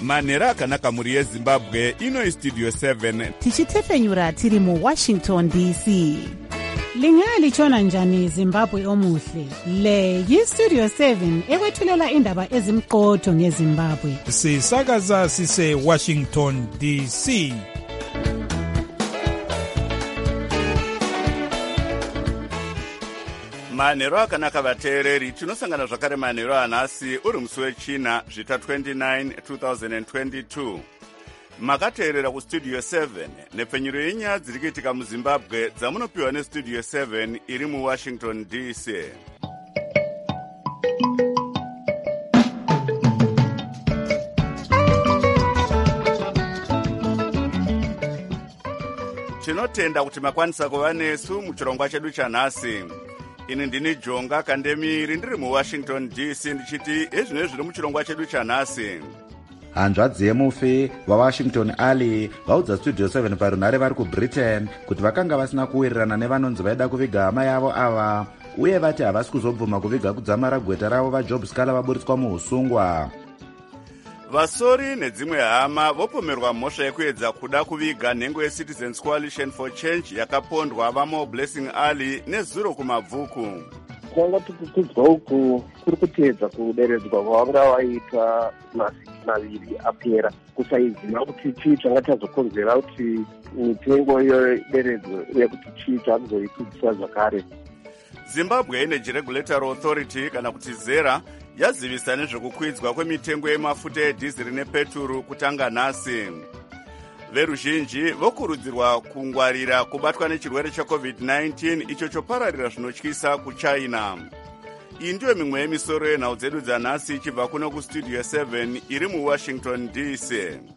manhero akanaka mhuri yezimbabwe. Ino Studio 7 tichitefenyura tiri muWashington DC. Lingalitshona njani Zimbabwe omuhle? Le yiStudio 7 ekwethulela indaba ezimqotho ngeZimbabwe. Sisakaza sise Washington DC. manhero akanaka vateereri, tinosangana zvakare manhero anhasi uri musi wechina zvita 29 2022. Makateerera kuStudio 7 nepfenyuro yenyaya dziri kuitika muZimbabwe dzamunopiwa neStudio 7 iri muWashington DC. Tinotenda kuti makwanisa kuva nesu muchirongwa chedu chanhasi. Ini ndini Jonga Kandemiri ndiri muWashington DC ndichiti ezvino zviri muchirongwa chedu chanhasi. Hanzvadzi yemufi waWashington Ali vaudza Studio 7 parunhare vari kuBritain kuti vakanga vasina kuwirirana nevanonzi vaida kuviga hama yavo ava, uye vati havasi kuzobvuma kuviga kudzamara gweta ravo vaJob Scaler vaburitswa muusungwa. Vasori nedzimwe hama vopomerwa mhosva yekuedza kuda kuviga nhengo yeCitizens Coalition for Change yakapondwa vaMo Blessing Ali nezuro kumabvuku. Kwanga tukukudzwa uku kuri kuteedza kuderedzwa kwavanga vaita mavhiki maviri apera, kusaiziva kuti chii changa chazokonzera kuti mitengo yoderedzwa yekuti chii chakuzoikudzisa zvakare. Zimbabwe Energy Regulatory Authority kana kuti ZERA yazivisa nezvekukwidzwa kwemitengo yemafuta edhiziri nepeturu kutanga nhasi. Veruzhinji vokurudzirwa kungwarira kubatwa nechirwere cheCovid-19 icho chopararira zvinotyisa kuChina. Iyi ndiyo mimwe yemisoro yenhau dzedu dzanhasi ichibva kuno kuStudio 7 iri muWashington DC.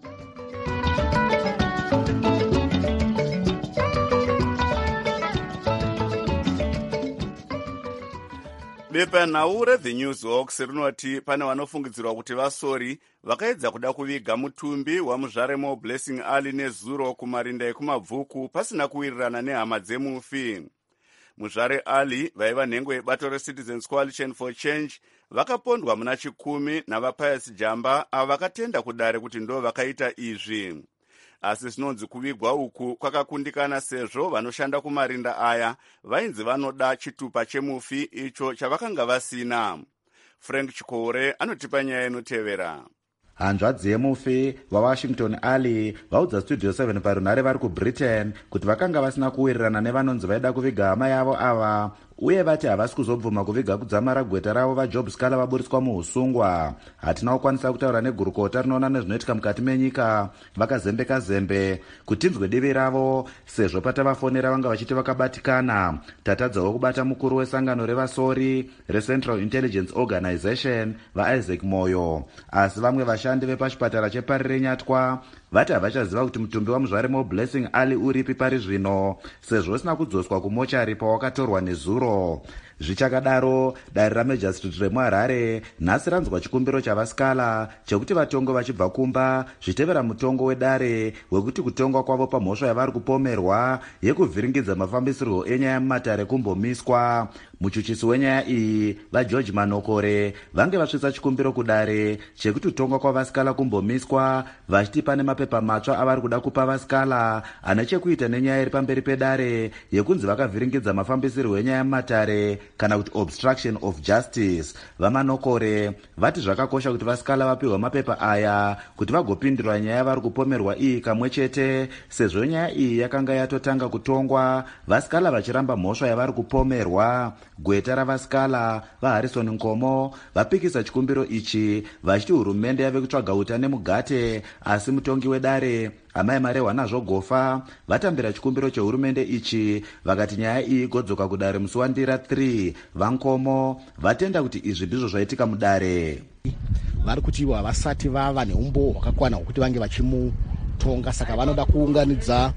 Bepanhau reThe Newshawks rinoti pane vanofungidzirwa kuti vasori vakaedza kuda kuviga mutumbi wamuzvaremo Blessing Ali nezuro kumarinda ekumabvuku pasina kuwirirana nehama dzemufi. Muzvare Ali vaiva nhengo yebato reCitizens Coalition for Change vakapondwa muna 10 navaPius Jamba ava vakatenda kudare kuti ndo vakaita izvi. Asi zvinonzi kuvigwa uku kwakakundikana sezvo vanoshanda kumarinda aya vainzi vanoda chitupa chemufi icho chavakanga vasina. Frank Chikore anotipa nyaya inotevera. Hanzvadzi yemufi waWashington Ali vaudza Studio 7 parunhare vari kuBritain kuti vakanga vasina kuwirirana nevanonzi vaida kuviga hama yavo ava, uye vati havasi kuzobvuma kuviga kudzamara gweta ravo vaJob Scaler vaburitswa muusungwa. Hatina kukwanisa kutaura negurukota rinoona nezvinoitika mukati menyika vakazembeka zembe kuti tinzwe divi ravo, sezvo patavafonera vanga vachiti vakabatikana. Tatadzawo kubata mukuru wesangano revasori reCentral Intelligence Organization vaIsaac Moyo, asi vamwe vashandi vepachipatara cheParire Nyatwa vati havachaziva kuti mutumbi wamuzvaremo Blessing Ali uripi pari zvino, sezvo usina kudzoswa kumochari pawakatorwa nezuro. Zvichakadaro, dare raMajor Street remuHarare nhasi ranzwa chikumbiro chavaScaler chekuti vatongo vachibva kumba zvitevera mutongo wedare wekuti kutongwa kwavo pamhosva yavari kupomerwa yekuvhiringidza mafambisirwo enyaya mumatare kumbomiswa. Muchuchisi wenyaya iyi vaGeorge Manokore vange vasvitsa chikumbiro kudare chekuti kutongwa kwavaScaler kumbomiswa, vachiti pane mapepa matsva avari kuda kupa vaScaler ane chekuita nenyaya iri pamberi pedare yekunzi vakavhiringidza mafambisirwo enyaya mumatare kana kuti obstruction of justice. VaManokore vati zvakakosha kuti vaScaler vapiwe mapepa aya kuti vagopindura nyaya yavari kupomerwa iyi kamwe chete, sezvo nyaya iyi yakanga yatotanga kutongwa vaScaler vachiramba mhosva yavari kupomerwa. Gweta ravaScaler vaHarrison Nkomo vapikisa chikumbiro ichi vachiti hurumende yave kutsvaga utane mugate, asi mutongi wedare amai Marehwa nazvo Gofa vatambira chikumbiro chehurumende ichi vakati nyaya iyi igodzoka kudare musi waNdira 3. VaNkomo vatenda kuti izvi ndizvo zvaitika mudare. Vari kuti ivo havasati vava neumbo hwakakwana hwekuti vange vachimutonga, saka vanoda kuunganidza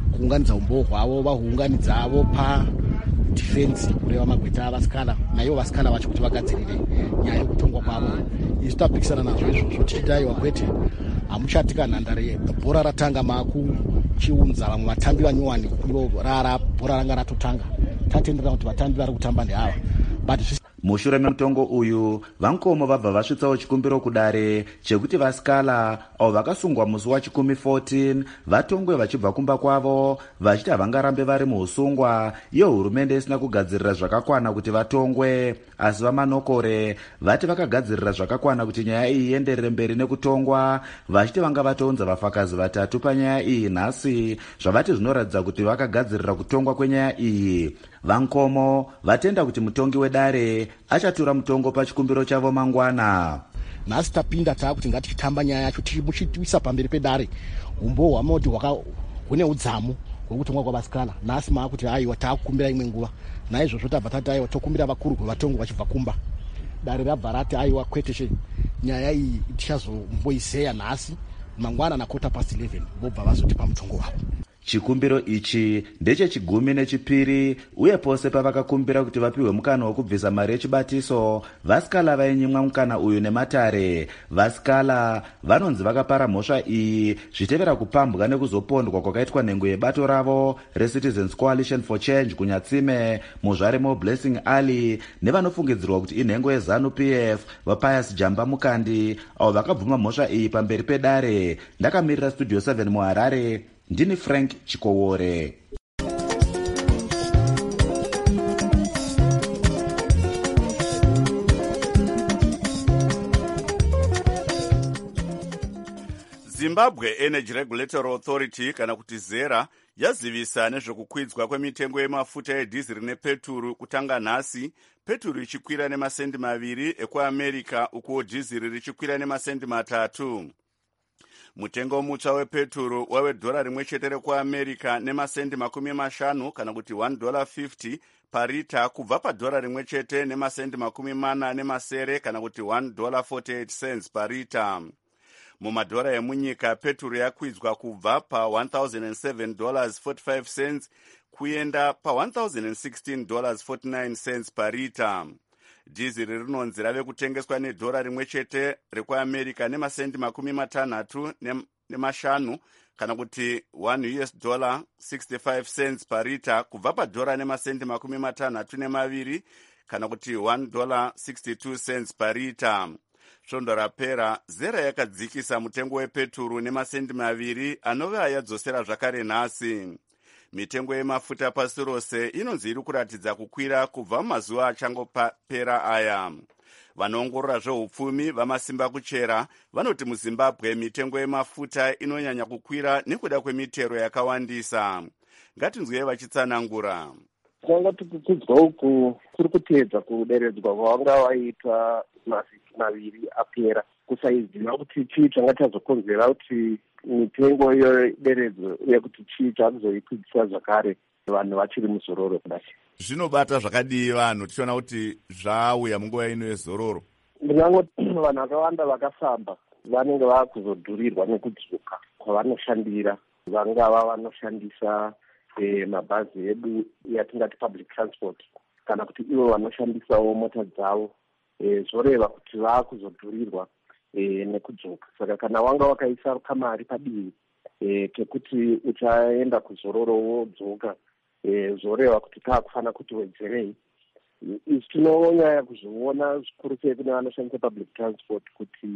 umbo hwavo, vahuunganidza vopa defense kureva magweta avaScaler, naivo vaScaler vacho kuti vagadzirire nyaya yekutongwa kwavo. Isu tapikisana nazvo izvozvo tichitaiwa kwete hamuchati kana nhandare bhora ratanga makuchiunza vamwe vatambi vanyowani ivo bhora ranga ratotanga, tatendera kuti vatambi vari kutamba ndeava. Mushure memutongo uyu, VaNkomo vabva vasvitsawo chikumbiro kudare chekuti vaScaler avo vakasungwa musi wachikumi 14 vatongwe vachibva kumba kwavo vachiti havangarambe vari muusungwa iyo hurumende isina kugadzirira zvakakwana kuti vatongwe. Asi vamanokore vati vakagadzirira zvakakwana kuti nyaya iyi ienderere mberi nekutongwa, vachiti vanga vatounza vafakazi 3 panyaya iyi nhasi, zvavati zvinoratidza kuti vakagadzirira kutongwa kwenyaya iyi. Vankomo vatenda kuti mutongi wedare achatura mutongo pachikumbiro chavo mangwana. Nhasi tapinda taakuti ngatichitamba nyaya yacho tichimuchitisa pamberi pedare umboo hwamoti hune udzamu hwekutongwa kwavasikana. Nhasi maakuti aiwa taakukumbira imwe nguva, naizvozvo tabva tati aiwa tokumbira vakuru kwevatongo vachibva kumba. Dare rabva rati aiwa kwete nyaya iyi tichazomboizeya nhasi mangwana na 11:15 vobva vazotipa mutongo wavo. Chikumbiro ichi ndechechigumi nechipiri uye pose pavakakumbira kuti vapiwe mukana wekubvisa mari yechibatiso, vasikala vainyimwa mukana uyu nematare. Vasikala vanonzi vakapara mhosva iyi zvitevera kupambwa nekuzopondwa kwakaitwa nhengo yebato ravo reCitizens Coalition for Change kunyatsime muzvaremo Blessing Ali nevanofungidzirwa kuti inhengo yeZANU-PF vaPius Jamba Mukandi, avo vakabvuma mhosva iyi pamberi pedare. Ndakamirira Studio 7 muHarare, ndini Frank Chikowore. Zimbabwe Energy Regulatory Authority kana kuti ZERA yazivisa nezvekukwidzwa kwemitengo yemafuta edhiziri nepeturu kutanga nhasi, peturu ichikwira nemasendi 2 ekuAmerica uko dhiziri richikwira nemasendi 3. Mutengo mutsva wepeturu wave $1 rekuAmerica nemasendi 50 kana kuti $1.50 parita kubva $1 nemasendi 40 kana kuti $1.48 parita. Mumadhora emunyika peturu yakwidzwa kubva pa$1,007.45 kuenda pa$1,016.49 parita. Dhiziri rinonzi rave kutengeswa $1 rekuAmerica nemasendi 65 kana kuti $1.65 parita kubva paDhora nemasendi 62 kana kuti $1.62 parita. Svondo rapera ZERA yakadzikisa mutengo wepeturu nemasendi 2 anova yadzosera zvakare nhasi. Mitengo yemafuta pasi rose inonzi iri kuratidza kukwira kubva mumazuva achangopera aya. Vanoongorora zveupfumi vamasimba kuchera vanoti muZimbabwe mitengo yemafuta inonyanya kukwira nekuda kwemitero yakawandisa. Ngatinzwei vachitsanangura. Kwangati kukudzwa uku kuri kuteedza kuderedzwa kwavanga vaita mavhiki 2 apera, kusaiziva kuti chii changa chazokonzera kuti mitengo iyo ideredzo yekuti chii chakuzoikwidzisa zvakare vanhu vachiri muzororo kudai. Zvinobata zvakadii vanhu tichiona kuti zvauya munguva ino yezororo? Ndingangoti vanhu vakawanda vakafamba vanenge vakuzodhurirwa nekudzoka kwavanoshandira, vangava vanoshandisa mabhazi edu yatingati public transport kana kuti ivo vanoshandisawo mota dzavo, zvoreva kuti vaakuzodhurirwa nekudzoka. Saka kana wanga wakaisa kamari padivi kekuti uchaenda kuzororo wodzoka, zvoreva kuti taakufana kuti wedzerei. Izvi tinonyanya kuzviona zvikuru sei kune vanoshandisa public transport kuti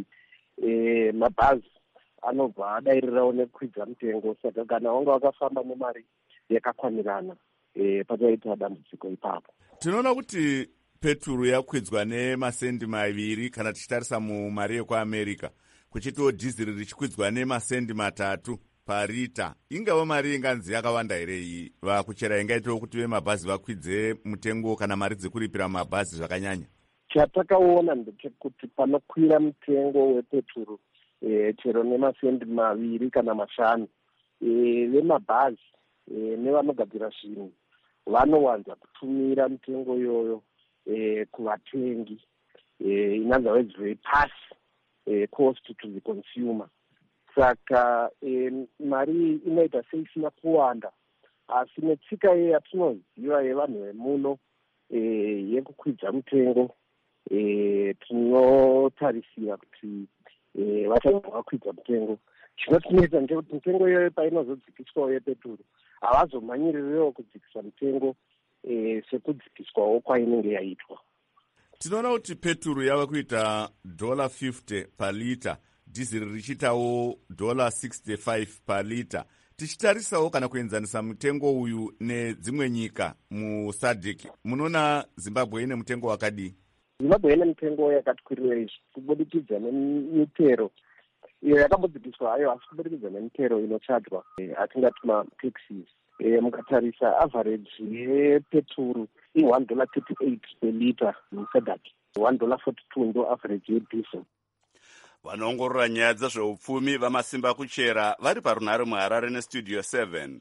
mabhazi anobva adairirawo nekukwidza mutengo. Saka kana wanga wakafamba nemari yakakwanirana pachaita dambudziko ipapo. Tinoona kuti peturu yakwidzwa nemasendi 2 kana tichitarisa mumari yekuAmerica, kuchitiwo dhiziri richikwidzwa nemasendi 3 parita. Ingava mari inganzi yakawanda here iyi vakuchera ingaitawo kuti vemabhazi vakwidze mutengo kana mari dzekuripira mabhazi zvakanyanya? Chatakaona ndechekuti panokwira mutengo wepeturu chero nemasendi 2 kana 5, vemabhazi nevanogadzira zvinhu vanowanza kutumira mitengo iyoyo kuvatengi, in other words very pass cost to the consumer. Saka mari inoita seisina kuwanda, asi netsika yatinoziva yevanhu vemuno yekukwidza mutengo, tinotarisira kuti vachabva vakwidza mutengo. Chinotinetsa ndechekuti mitengo iyoyo painozodzikiswawo yepeturu havazomhanyirirewo kudzikisa mutengo sekudzikiswawo kwainenge yaitwa. Tinoona kuti peturu yava kuita $50 palita. dhiziri richiitawo $65 palita. Tichitarisawo kana kuenzanisa mutengo uyu nedzimwe nyika musadc, munoona Zimbabwe ine mutengo wakadii? Zimbabwe ine mutengo yakati kwirirei kubudikidza nemitero iyo yakambodzikiswa hayo, asi kubudikidza nemitero inochadzwa atingati mataxes. Mukatarisa average yepeturu $1.38 per liter musadc, $1.42 ndo average yediesel. Vanoongorora nyaya dzezveupfumi vamasimba kuchera vari parunhare muHarare nestudio 7.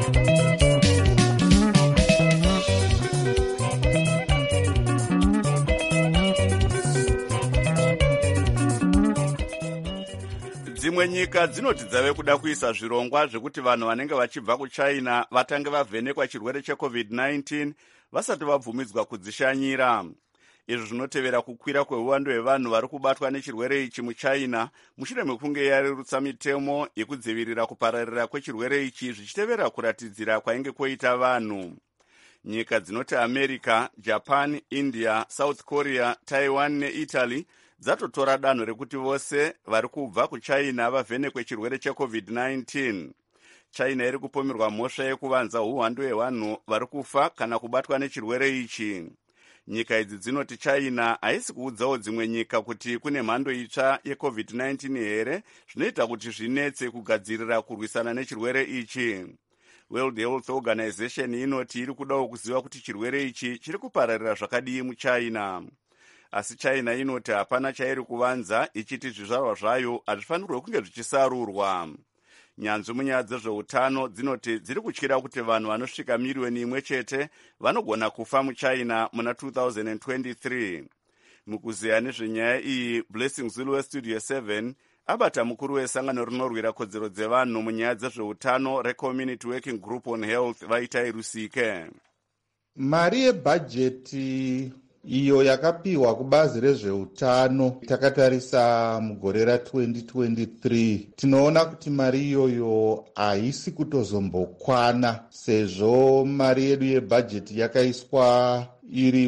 Dzimwe nyika dzinoti dzave kuda kuisa zvirongwa zvekuti vanhu vanenge vachibva kuChina vatange vavhenekwa chirwere cheCovid-19 vasati vabvumidzwa kudzishanyira. Izvi zvinotevera kukwira kweuwandu hwevanhu vari kubatwa nechirwere ichi muChina mushure mekunge yarerutsa mitemo yekudzivirira kupararira kwechirwere ichi zvichitevera kuratidzira kwainge kwoita vanhu. Nyika dzinoti America, Japan, India, South Korea, Taiwan neItaly dzatotora danho rekuti vose vari kubva kuChina vavhenekwe chirwere cheCovid-19. China iri kupomerwa mhosva yekuvanza uwandu hwevanhu vari kufa kana kubatwa nechirwere ichi. Nyika idzi dzinoti China haisi kuudzawo dzimwe nyika kuti kune mhando itsva yeCovid-19 here, zvinoita kuti zvinetse kugadzirira kurwisana nechirwere ichi. World Health Organization inoti iri kudawo kuziva kuti chirwere ichi chiri kupararira zvakadii muChina. Asi China inoti hapana chairi kuvanza, ichiti zvizvarwa zvayo hazvifanirwe kunge zvichisarurwa. Nyanzvi munyaya dzezveutano dzinoti dziri kutyira kuti vanhu vanosvika miriyoni imwe chete vanogona kufa muChina muna 2023. Mukuziya nezvenyaya iyi, Blessing Zulu westudio 7 abata mukuru wesangano rinorwira kodzero dzevanhu munyaya dzezveutano reCommunity Working Group on Health Vaitai Rusike. Mari yebhajeti iyo yakapiwa kubazi rezveutano takatarisa mugore ra2023 tinoona kuti mari iyoyo haisi kutozombokwana, sezvo mari yedu yebhajeti yakaiswa iri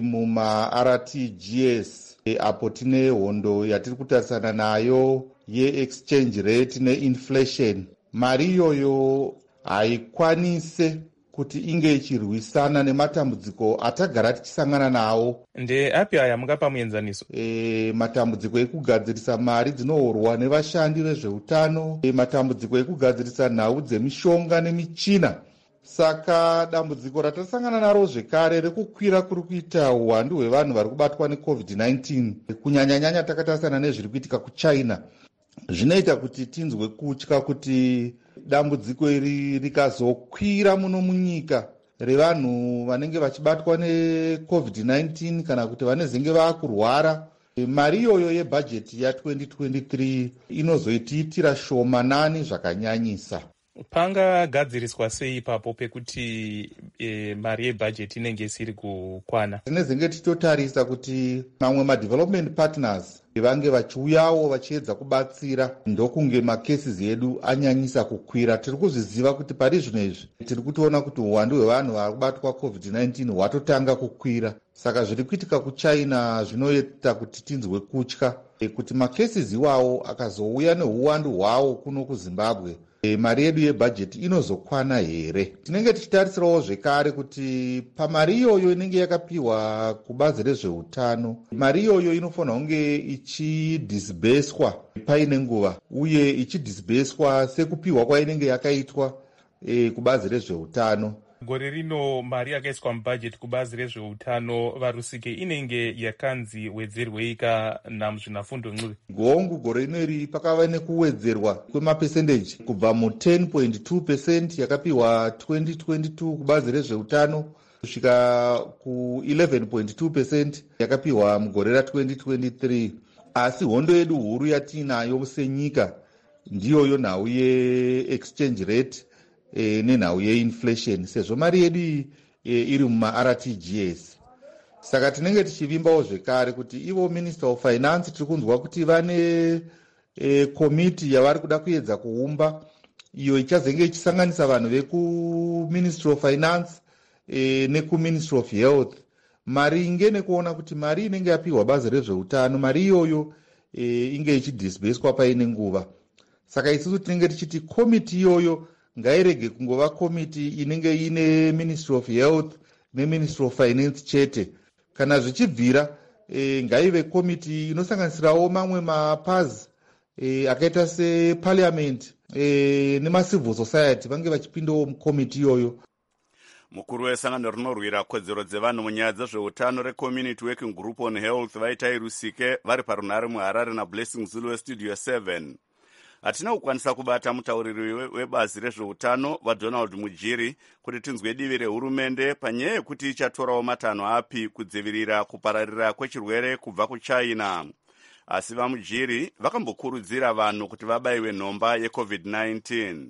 mumaRTGS apo tine hondo yatiri kutarisana nayo yeexchange rate neinflation. Mari iyoyo haikwanise kuti inge ichirwisana nematambudziko atagara tichisangana nawo. Ndeapi aya mungapa muenzaniso? Matambudziko ekugadzirisa mari dzinohorwa nevashandi vezveutano, matambudziko ekugadzirisa nhau dzemishonga nemichina. Saka dambudziko ratasangana naro zvekare rekukwira kuri kuita uwandu hwevanhu vari kubatwa neCovid-19 kunyanya-nyanya takatarisana nezviri kuitika kuChina, zvinoita kuti tinzwe kutya kuti dambudziko iri rikazokwira muno munyika revanhu vanenge vachibatwa neCovid-19 kana kuti vanezenge vakurwara, mari iyoyo yebhajeti ya2023 inozoitiitira shomanani zvakanyanyisa. Pangagadziriswa sei ipapo pekuti mari yebhajeti inenge isiri kukwana? Tinezenge tichitotarisa kuti mamwe madevelopment partners vange vachiuyawo vachiedza kubatsira ndokunge macases edu anyanyisa kukwira. Tiri kuzviziva kuti pari zvino izvi tiri kutoona kuti uwandu hwevanhu vari kubatwa COVID-19 hwatotanga kukwira. Saka zviri kuitika kuChina zvinoita kuti tinzwe kutya kuti macases iwawo akazouya neuwandu hwawo kuno kuZimbabwe, mari yedu yebhajeti inozokwana here. Tinenge tichitarisirawo zvekare kuti pamari iyoyo inenge yakapiwa kubazi rezveutano, mari iyoyo inofanira kunge ichidisbeswa paine nguva uye ichidisbeswa sekupiwa kwainenge yakaitwa kubazi rezveutano. Gore rino mari yakaiswa mubhajeti kubazi rezveutano varusike inenge yakanzi wedzerweika namuzvinafundo ncuve. Gongu gore rino pakava nekuwedzerwa kwemapesendeji kubva mu10.2% yakapiwa 2022 kubazi rezveutano kusvika ku11.2% yakapiwa mugore ra2023. Asi hondo yedu huru yatinayo senyika ndiyoyo nhau yeexchange rate nenhau yeinflation, sezvo mari yedu iri mumaRTGS. Saka tinenge tichivimbawo zvekare kuti ivo Minister of Finance tiri kunzwa kuti vane komiti yavari kuda kuedza kuumba, iyo ichazenge ichisanganisa vanhu vekuMinistry of Finance nekuMinistry of Health. Mari inge nekuona kuti mari inenge yapiwa bazi rezveutano, mari iyoyo inge ichidisbaswa paine nguva. Saka isusu tinenge tichiti komiti iyoyo ngairege kungova komiti inenge ine Ministry of Health neMinistry of Finance chete. Kana zvichibvira ngaive komiti inosanganisirawo mamwe mapazi akaita separliament nemacivil society vange vachipindawo mukomiti iyoyo. Mukuru wesangano rinorwira kodzero dzevanhu munyaya dzezveutano reCommunity Working Group on Health vaitai Rusike vari parunare muHarare naBlessing Zulu weStudio 7. Hatina kukwanisa kubata mutauriri webazi rezveutano vaDonald Mujiri kuti tinzwe divi rehurumende panyaya yekuti ichatorawo matanho api kudzivirira kupararira kwechirwere kubva kuChina. Asi vaMujiri vakambokurudzira vanhu kuti vabayiwe nhomba yeCovid-19.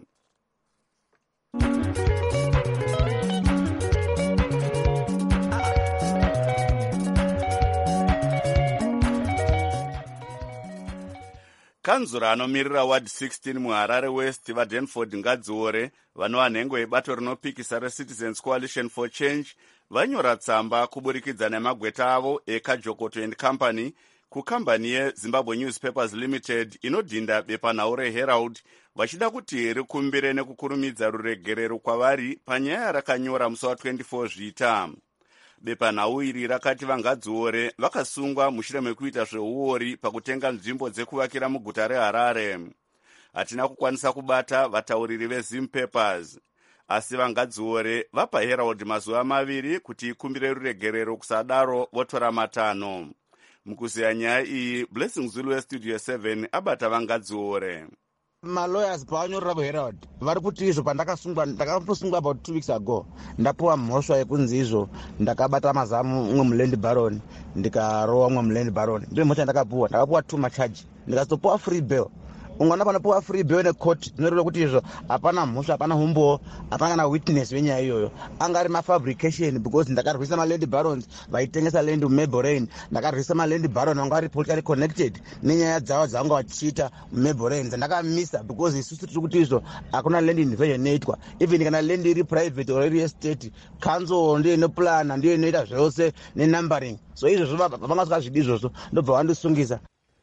Kanzura anomirira Ward 16 muHarare West vaDenford Ngadziore vanova nhengo yebato rinopikisa reCitizens Coalition for Change vanyora tsamba kuburikidza nemagweta avo eKajokoto and Company kukambani yeZimbabwe Newspapers Limited inodhinda bepanhau reHerald vachida kuti rikumbire nekukurumidza ruregerero kwavari panyaya rakanyora musi wa24 Zvita. Bepanhau iri rakati vaNgadziore vakasungwa mushure mekuita zveuori pakutenga nzvimbo dzekuvakira muguta reHarare. Hatina kukwanisa kubata vatauriri veZimpapers, asi vaNgadziore vapa Herald mazuva 2 kuti ikumbire ruregerero, kusadaro votora matanho. Mukuziya nyaya iyi, Blessing Zulu weStudio 7 abata vaNgadziore. Malawyers pavanyorera kuHerald vari kuti izvo ndakatosungwa about 2 weeks ago ndapuwa mhosva yekunzi izvo ndakabata mazamu umwe muland baron ndikarowa umwe muland baron. Ndiyo mhosva ndakapuwa 2 machaji ndikazopuwa free bail. Ungana panopuwa free bail necourt zvinoreva kuti izvo hapana mhosva, hapana humbo, hapana kana witness wenyaya iyoyo. Anga ari mafabrication because ndakarwisa maland barons vaitengesa land muMablerain, ndakarwisa maland baron vanga vari politically connected nenyaya dzavo dzavanga vachiita muMablerain dzandakamisa because isusu tiri kuti izvo hakuna land invasion inoitwa. Even kana land iri private or iri estate, council ndiyo inoplana, ndiyo inoita zvose nenumbering. So izvozvo vangasvika zvidi izvozvo ndobva vandisungisa.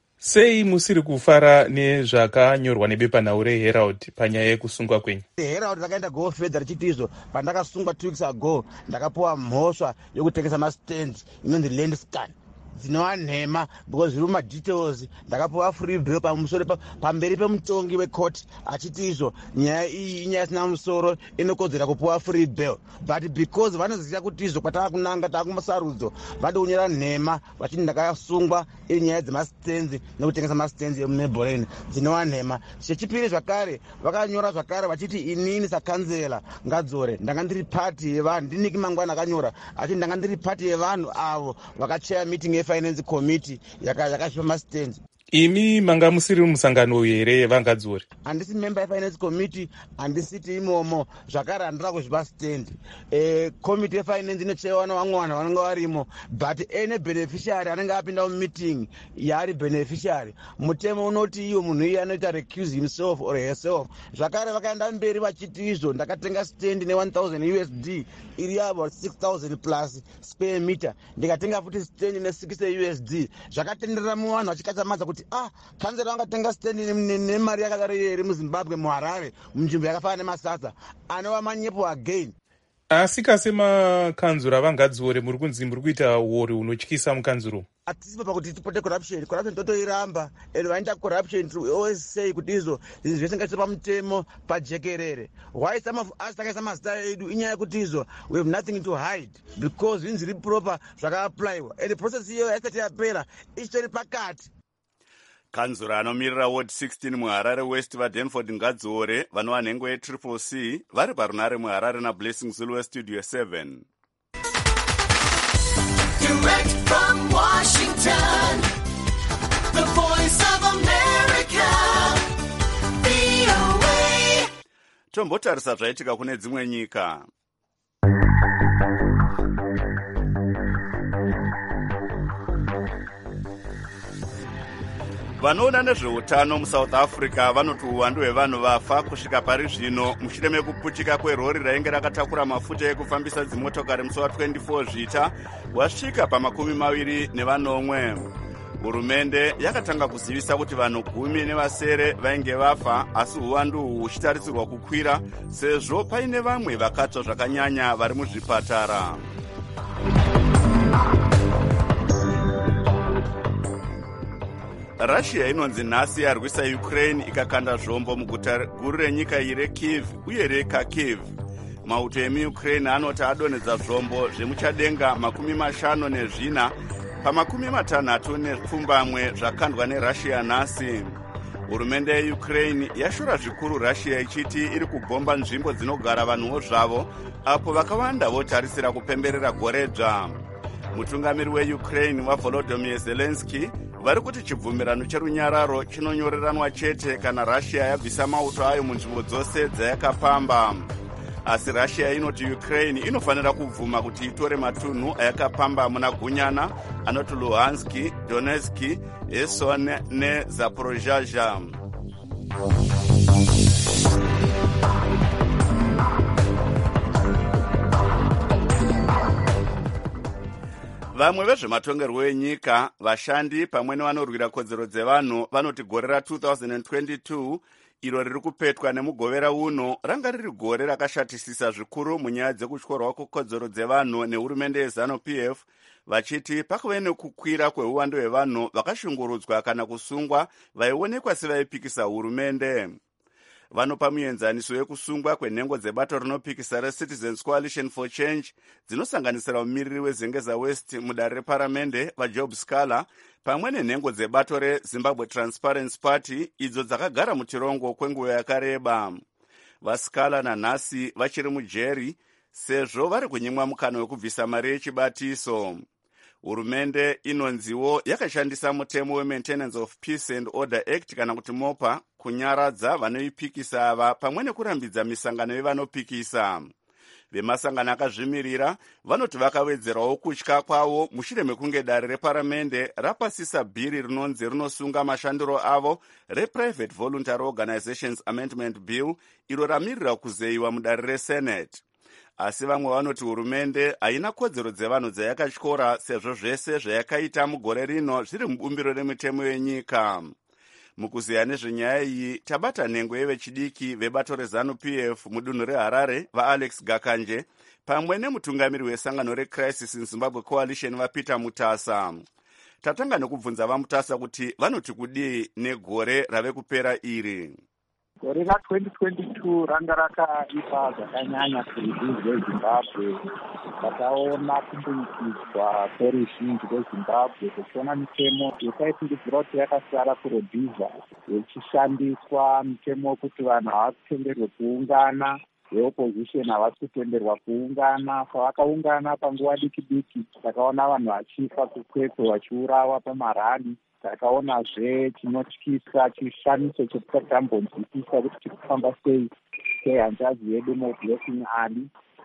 Sei musiri kufara nezvakanyorwa nebepanhau reHerald panyaya yekusungwa kwenyu? Herald rakaenda gofedza richiti izvo pandakasungwa 2 weeks ago ndakapuwa mhosva yokutengesa mastand inonzi land scan dzinova nhema because zviri mumadetails. Ndakapuwa free bail pamusoro pamberi pemutongi wecourt achiti izvo nyaya iyi inyaya isina musoro inokodzera kupuwa free bail, but because vanoziva kuti izvo kwatava kunanga takumasarudzo vandiunyira nhema vachiti ndakasungwa iri nyaya dzemastands nekutengesa mastands emuMablerain dzinova nhema. Chechipiri zvakare vakanyora zvakare vachiti inini sakanzela Ngadziore ndanga ndiri pati yevanhu, ndiniki mangwana akanyora achiti ndanga ndiri pati yevanhu avo vakacheya meeting Finance Committee yakashipa mastands. Imi manga musiri musangano uyu here vaNgadziore? Handisi member yeFinance Committee, handisiti imomo, zvakare handira kuzvipa stand. Committee yefinance inochaiwa nevamwe vanhu vanenge varimo, but ene beneficiary anenge apinda mumeeting yaari beneficiary. Mutemo unoti iyo munhu iye anoita recuse himself or herself. Zvakare vakaenda mberi vachiti izvo ndakatenga stand ne$1,000 USD iri about 6,000 plus square meter, ndikatenga futi stand ne$60 USD. Zvakatenderera muvanhu vachikatsamadza kuti kanzera vangatenga stand nemari yakadaro iri muZimbabwe muHarare munzvimbo yakafanana neMasasa anova manyepo again. Asi kasemakanzura vaNgadziore muri kunzi muri kuita uori unotyisa mukanzuro. Hatisipo pakuti tipote corruption totoiramba, and vaita corruption to always say kuti izvo zvinhu zvese ngaiswe pamutemo pajekerere. Why some of us takaisa mazita edu inyaya yekuti izvo we have nothing to hide because zvinhu zviri proper zvakaapplywa, and the process iyo haisati yapera ichitori pakati. Kanzura anomirira Ward 16 muHarare West vaDenford Ngadziore vanova nhengo yeCCC vari parunare muHarare naBlessing Zulu weStudio 7. Direct from Washington, the voice of America, VOA. Tombotarisa zvaitika kune dzimwe nyika. Vanoona nezveutano muSouth Africa vanoti uwandu hwevanhu vafa kusvika pari zvino mushure mekuputika kwerori rainge rakatakura mafuta ekufambisa dzimotokari musi wa24 Zvita wasvika pa20 nevanomwe. hurumende yakatanga kuzivisa kuti vanhu 10 vainge vafa, asi uwandu uhu huchitarisirwa kukwira sezvo paine vamwe vakatsva zvakanyanya vari muzvipatara. Russia inonzi nhasi yarwisa Ukraine ikakanda zvombo muguta guru renyika iyi reKyiv uye reKharkiv. Mauto emuUkraine anoti adonhedza zvombo zvemuchadenga 54 pa60 zvakandwa neRussia nhasi. Hurumende yeUkraine yashora zvikuru Russia ichiti iri kubhomba nzvimbo dzinogara vanhuwo zvavo, apo vakawanda votarisira kupemberera gore dzva. Mutungamiri weUkraine waVolodymyr Zelensky vari kuti chibvumirano cherunyararo chinonyoreranwa chete kana Russia yabvisa mauto ayo munzvimbo dzose dzayakapamba. Asi Russia inoti Ukraine inofanira kubvuma kuti itore matunhu ayakapamba muna Gunyana, anoti Luhansk, Donetsk, Kherson neZaporizhzhia. Vamwe vezvematongerwo enyika, vashandi pamwe nevanorwira kodzero dzevanhu vanoti gore ra2022 iro riri kupetwa nemugovera uno ranga riri gore rakashatisisa zvikuru munyaya dzekutyorwa kwekodzero dzevanhu nehurumende yeZANU-PF, vachiti pakuve nekukwira kweuwando hwevanhu vakashungurudzwa kana kusungwa vaionekwa sevaipikisa hurumende. Vanopa muenzaniso yekusungwa kwenhengo dzebato rinopikisa reCitizens Coalition for Change dzinosanganisira mumiriri weZengeza West mudare reparamende vaJob Scala pamwe nenhengo dzebato reZimbabwe Transparency Party idzo dzakagara muchirongo kwenguva yakareba. VaScala nanhasi vachiri mujeri sezvo vari kunyimwa mukana wekubvisa mari yechibatiso. Hurumende inonziwo yakashandisa mutemo weMaintenance of Peace and Order Act kana kuti MOPA kunyaradza vanoipikisa ava pamwe nekurambidza misangano yevanopikisa. Vemasangano akazvimirira vanoti vakawedzerawo kutya kwavo mushure mekunge dare reparamende rapasisa bhiri rinonzi rinosunga mashandiro avo rePrivate Voluntary Organizations Amendment Bill iro ramirira kuzeyiwa mudare reSenate. Asi vamwe vanoti hurumende haina kodzero dzevanhu dzayakatyora sezvo zvese zvayakaita mugore rino zviri mubumbiro remitemo yenyika. Mukuziya nezvenyaya iyi tabata nhengo yevechidiki vebato reZANU-PF mudunhu reHarare vaAlex Gakanje pamwe nemutungamiri wesangano reCrisis in Zimbabwe Coalition vaPeter Mutasa. Tatanga nekubvunza vaMutasa kuti vanoti kudii negore rave kupera iri. Gore ra2022 ranga rakaipa zvakanyanya kurudzi rweZimbabwe. Takaona kumbunyikidzwa kweruzhinji rweZimbabwe, kuchiona mitemo yataifungidzira kuti yakasara kuRhodhiza yechishandiswa, mitemo wekuti vanhu havakutenderwe kuungana, veopposition havasi kutenderwa kuungana. Pavakaungana panguva diki diki takaona vanhu vachifa kukwekwe, vachiurawa pamarani. Takaonazve chinotyisa chishamiso chetakatambonzwisisa kuti chiri kufamba sei sehanzvadzi yedu Blessing Ali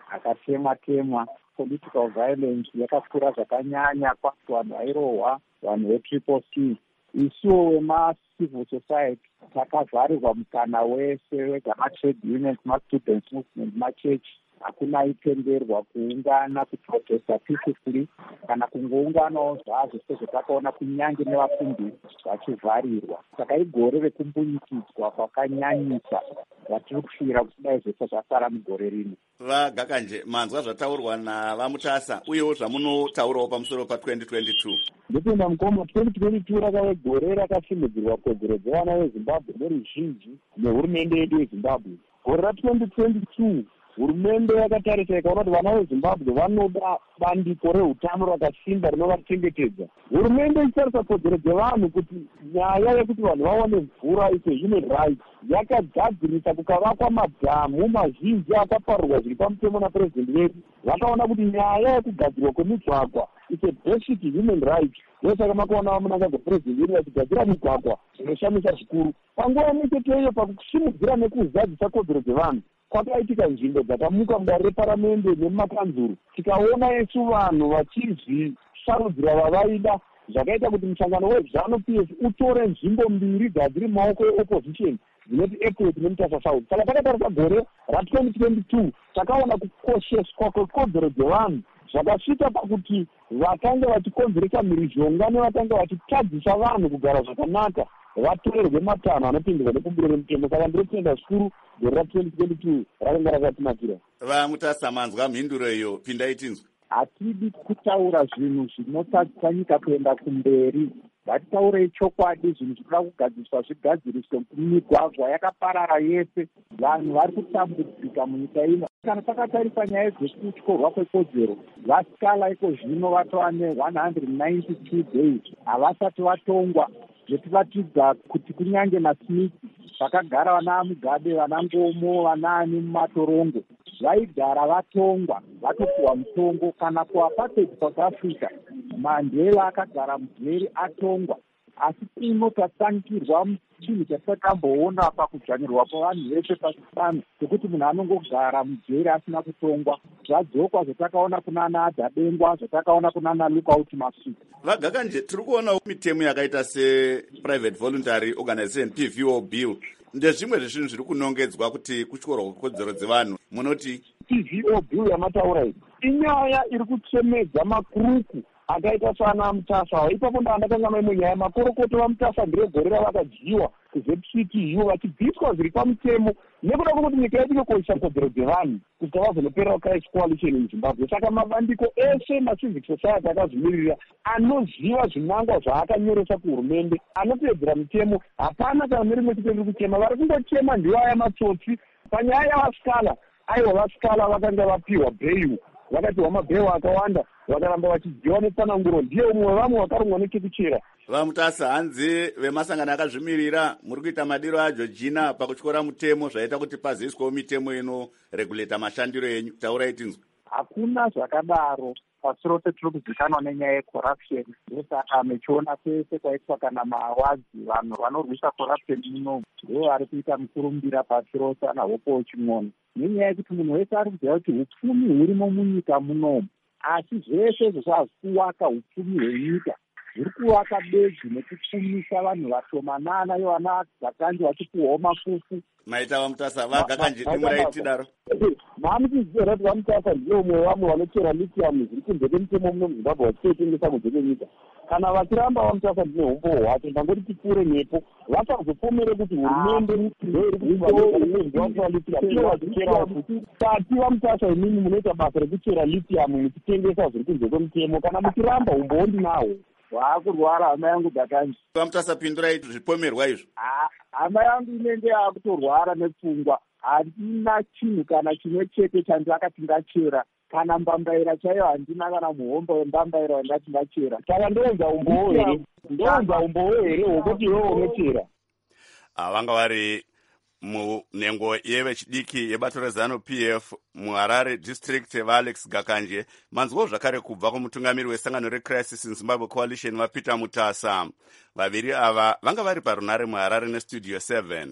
akatemwa. Political violence yakakura zvakanyanya kwati vanhu vairohwa, vanhu veTriple C. Isuwo wemacivil society takavharirwa mukana wese wezvamatrade unions, mastudents movement, machechi. Hakuna aitenderwa kuungana kuprotesta peacefully kana kungounganawo zvazvo sezvatakaona kunyange nevafundi vachivharirwa. Saka igore rekumbunyikidzwa kwakanyanyisa vatiri kufira kuti dai zvese zvasara mugore rino. VaGakanje, manzwa zvataurwa navaMutasa uyewo zvamunotaurawo pamusoro pa2022. Ndipinda mukoma, 2022 rakave gore rakasimudzirwa kodzero dzevana veZimbabwe neruzhinji nehurumende yedu yeZimbabwe. Gore ra2022 hurumende yakatarisa ikaona kuti vana veZimbabwe vanoda bandiko reutano rakasimba rinovachengetedza. Hurumende ichitarisa kodzero dzevanhu kuti nyaya yekuti vanhu vaone mvura ise human rights, yakagadzirisa kukavakwa madhamu mazhinji akaparurwa zviri pamutemo napurezidendi wedu. Vakaona kuti nyaya yekugadzirwa kwemigwagwa ise basic human rights. Ndosaka makaona vamunangagwa purezidendi wedu vachigadzira migwagwa zvinoshamisa zvikuru. Panguva imwecheteyo pakusimudzira nekuzadzisa kodzero dzevanhu kwakaitika nzvimbo dzakamuka mudare reparamende nemumakanzuru, tikaona yesu vanhu vachizvisarudzira vavaida, zvakaita kuti musangano weZANU-PF utore nzvimbo 2 dzadziri mumaoko eopposition dzinoti Equity neMutasa South. Saka takatarisa gore ra2022 takaona kukosheswa kwekodzero dzevanhu zvakasvika pakuti vakanga vachikonzeresa mhirizhonga nevakanga vachitadzisa vanhu kugara zvakanaka vatorerwe matanho anopindirwa nekumbiro remutemo. Saka ndiri kutenda zvikuru gore ra2022 rakanga rakatinakira. Vamutasa, manzwa mhinduro iyo, pindai tinzwe. Hatidi kutaura zvinhu zvinotadzisa nyika kuenda kumberi. Ngatitaurei chokwadi, zvinhu zvinoda kugadziriswa zvigadziriswe. Migwagwa yakaparara yese, vanhu vari kutambudzika munyika ino. Kana takatarisa nyaya dzekutyorwa kwekodzero, vasikala iko zvino vatova ne192 days havasati vatongwa, zvichiratidza kuti kunyange naSmith vakagara vana Mugabe, vana Ngomo, vanaani mumatorongo vaigara vatongwa vatopiwa mutongo. Kana kuapartheid South Africa, Mandela akagara mujeri atongwa, asi kuno tasankirwa chinhu chatakamboona pakudzvanyirwa kwavanhu vese pasi pano chekuti munhu anongogara mujeri asina kutongwa. Zvadzokwa zvatakaona kunana Adhabengwa, zvatakaona kunana Lookout Masuku. Vagakanje, tiri kuonawo mitemo yakaita sePrivate Voluntary Organization PVO Bill ndezvimwe zvezvinhu zviri kunongedzwa kuti kutyorwa kwekodzero dzevanhu. Munoti PVO Bill yamataura iyi inyaya iri kuchemedza makuruku akaita sana Mutasa. Ipapo ndandakanga maimwe nyaya makorokoto vaMutasa ndiregore ravakadyiwa kuZPCTU vachibviswa zviri pamutemo nekuda kwokuti nyika yedu inokoshesa kodzero dzevanhu kusvika vazonoperera Christ Coalition muZimbabwe. Saka mabandiko ese macivic society akazvimirira anoziva zvinangwa zvaakanyoresa kuhurumende anotedzera mitemo. Hapana kana nerimwe chete riri kuchema. Vari kungochema ndivo aya matsotsi. Panyaya yavasikala, aiwa vasikala vakanga vapiwa bheyu, vakapiwa mabheyu akawanda, vakaramba vachidyiwa netsananguro. Ndiye umwe vamwe vakarumwa nechekuchera. Vamutasa, hanzi vemasangano akazvimirira muri kuita madiro aJorgina pakutyora mutemo zvaita kuti pazoiswawo mitemo inoreguleta mashandiro enyu. Taurai tinzwe. Hakuna zvakadaro. Pasi rose tiri kuzikanwa nenyaya yecorruption. Ndosaka mechiona kwese kwaitwa kana maawadzi, vanhu vanorwisa corruption muno ndivo vari kuita mukurumbira pasi rose anahopo chimwono. Nenyaya yekuti munhu wese ari kuziva kuti upfumi hurimo munyika munomu, asi zvese zvazvi kuwaka upfumi hwenyika zviri kuvaka bedzi nekupfumisa vanhu vashomanana ivana Gakanje vachipuwawo mafufu. Maita Vamutasa, Vagakanje timuraitidaro. Mamuchiziva kuti Vamutasa ndiye umwe vamwe vanochera lithium zviri kunze kwemutemo muno muZimbabwe vachitotengesa kunze kwenyika. Kana vachiramba Vamutasa ndine umbo hwacho ndangoti tipfuure nepo vasazopomere kuti hurumende kati Vamutasa imimi munoita basa rekuchera lithium muchitengesa zviri kunze kwemutemo. Kana muchiramba umbowo ndinawo waakurwara hama yangu Gakanje. Vamutasa, pindurai zvipomerwa izvo. Hama yangu inenge yakutorwara nepfungwa. Handina chinhu kana chimwe chete chandakati ndachera, kana mbambaira chaiyo handina, kana muhombo wembambaira wandati ndachera. Saka ndoenza umbowo here hwokuti iwewe unochera. Vanga vari munhengo yevechidiki yebato rezano PF muHarare district vaAlex Gakanje. Manzwawo zvakare kubva kumutungamiri wesangano reCrisis in Zimbabwe Coalition vaPeter Mutasa. Vaviri ava vanga vari parunare muHarare neStudio 7.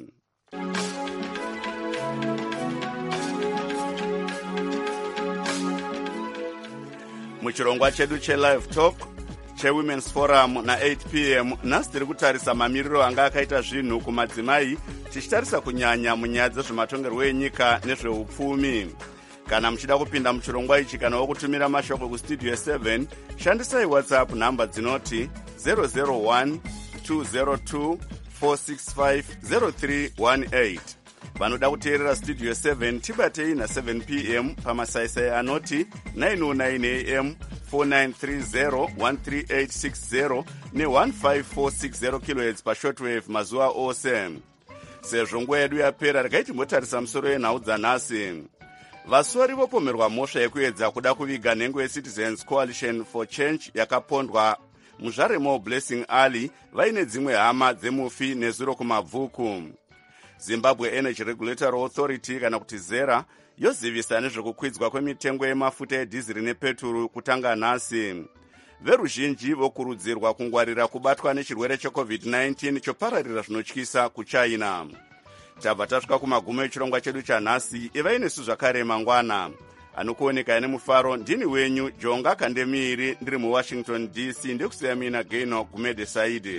Muchirongwa chedu cheLive Talk cheWomen's Forum na8 p.m. nhasi tiri kutarisa mamiriro anga akaita zvinhu kumadzimai, tichitarisa kunyanya munyaya dzezvematongerwo enyika nezveupfumi. Kana muchida kupinda muchirongwa ichi kana wokutumira mashoko kuStudio 7, shandisai WhatsApp nhamba dzinoti 001 202 465 0318. Vanoda kuteerera Studio 7 tibatei na7 p.m. pamasaisai anoti 909 am 4930 13860 ne15460 kHz pashortwave mazuva ose. Sezvo nguva yedu yapera, regai timbotarisa musoro yenhau dzanhasi. Vasori vopomerwa mhosva yekuedza kuda kuviga nhengo yeCitizens Coalition for Change yakapondwa muZaremo Blessing Ali vaine dzimwe hama dzemufi nezuro kumabvuku. Zimbabwe Energy Regulatory Authority kana kuti ZERA yozivisa nezvekukwidzwa kwemitengo yemafuta edhiziri nepeturu kutanga nhasi. Veruzhinji vokurudzirwa kungwarira kubatwa nechirwere cheCovid-19 chopararira zvinotyisa kuChina. Tabva tasvika kumagumo echirongwa chedu chanhasi. Ivai nesu zvakare mangwana. Anokuoneka nemufaro ndini wenyu Jonga Kandemiri, ndiri muWashington DC. Ndikusiya mina Gaino Gumede Saidi.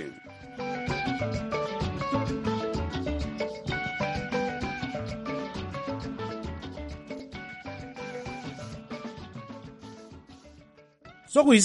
sokuyi